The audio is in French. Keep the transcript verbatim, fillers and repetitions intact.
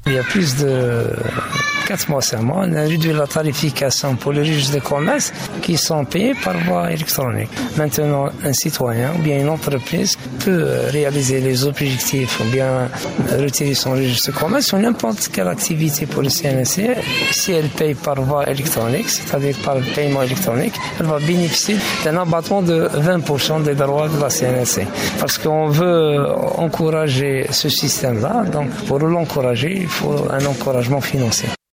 Il y a plus de quatre mois seulement, on a réduit la tarification pour les registres de commerce qui sont payés par voie électronique. Maintenant, un citoyen ou bien une entreprise peut réaliser les objectifs ou bien retirer son registre de commerce sur n'importe quelle activité pour le C N S C. Si elle paye par voie électronique, c'est-à-dire par paiement électronique, elle va bénéficier d'un abattement de vingt pour cent des droits de la C N S C. Parce qu'on veut encourager ce système-là, donc pour l'encourager, il faut un encouragement financier.